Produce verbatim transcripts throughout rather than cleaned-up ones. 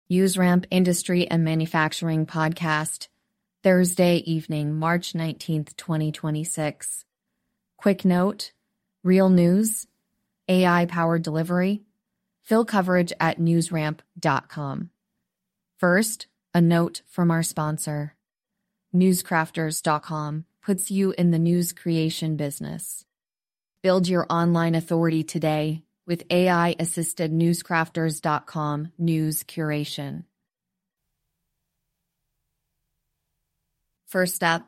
NewsRamp Industry and Manufacturing Podcast, Thursday evening, March nineteenth, twenty twenty-six. Quick note, real news, A I-powered delivery, fill coverage at newsramp dot com. First, a note from our sponsor. newscrafters dot com puts you in the news creation business. Build your online authority today with A I-assisted newscrafters dot com news curation. First up,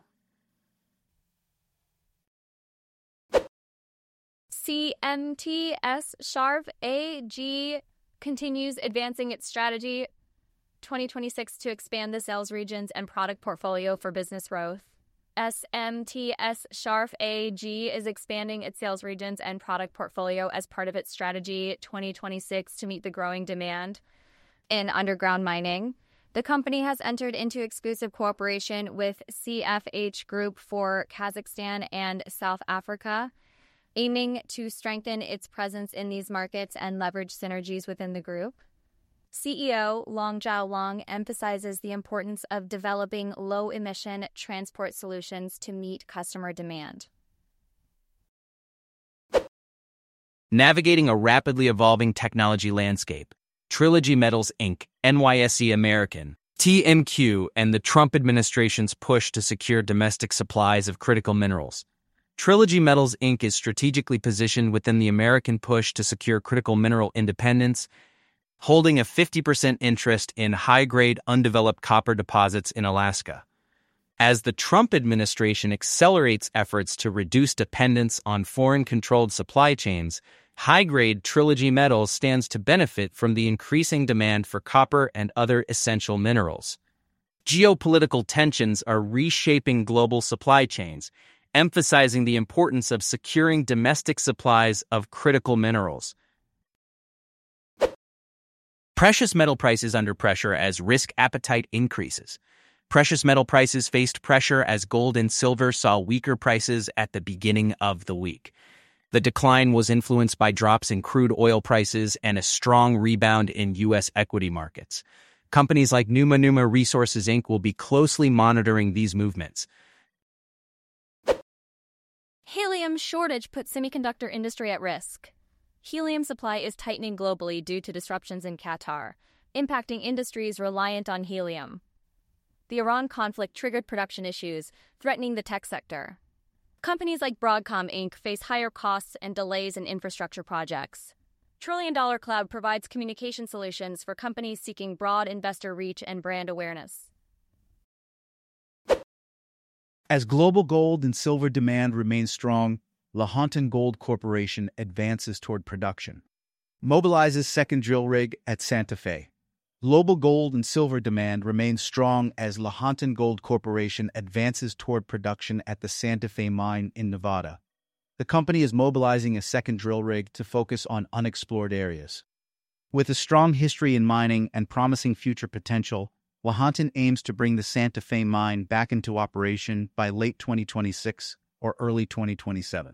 C M T S Sharf A G continues advancing its strategy twenty twenty-six to expand the sales regions and product portfolio for business growth. S M T S Sharf A G is expanding its sales regions and product portfolio as part of its strategy twenty twenty-six to meet the growing demand in underground mining. The company has entered into exclusive cooperation with C F H Group for Kazakhstan and South Africa, aiming to strengthen its presence in these markets and leverage synergies within the group. C E O Long Zhao Long emphasizes the importance of developing low-emission transport solutions to meet customer demand. Navigating a rapidly evolving technology landscape, Trilogy Metals Incorporated, N Y S E American, T M Q, and the Trump administration's push to secure domestic supplies of critical minerals. Trilogy Metals Incorporated is strategically positioned within the American push to secure critical mineral independence, holding a fifty percent interest in high-grade undeveloped copper deposits in Alaska. As the Trump administration accelerates efforts to reduce dependence on foreign-controlled supply chains, high-grade Trilogy Metals stands to benefit from the increasing demand for copper and other essential minerals. Geopolitical tensions are reshaping global supply chains, emphasizing the importance of securing domestic supplies of critical minerals. Precious metal prices under pressure as risk appetite increases. Precious metal prices faced pressure as gold and silver saw weaker prices at the beginning of the week. The decline was influenced by drops in crude oil prices and a strong rebound in U S equity markets. Companies like Numa Numa Resources Incorporated will be closely monitoring these movements. Helium shortage puts semiconductor industry at risk. Helium supply is tightening globally due to disruptions in Qatar, impacting industries reliant on helium. The Iran conflict triggered production issues, threatening the tech sector. Companies like Broadcom Incorporated face higher costs and delays in infrastructure projects. Trillion Dollar Cloud provides communication solutions for companies seeking broad investor reach and brand awareness. As global gold and silver demand remains strong, Lahontan Gold Corporation advances toward production. Mobilizes second drill rig at Santa Fe. Global gold and silver demand remains strong as Lahontan Gold Corporation advances toward production at the Santa Fe mine in Nevada. The company is mobilizing a second drill rig to focus on unexplored areas. With a strong history in mining and promising future potential, Lahontan aims to bring the Santa Fe mine back into operation by late twenty twenty-six or early twenty twenty-seven.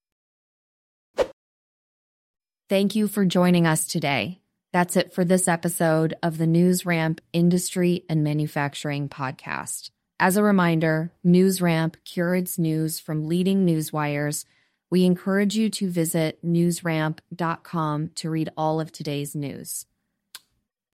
thank you for joining us today. That's it for this episode of the NewsRamp Industry and Manufacturing Podcast. As a reminder, NewsRamp curates news from leading news wires. We encourage you to visit newsramp dot com to read all of today's news.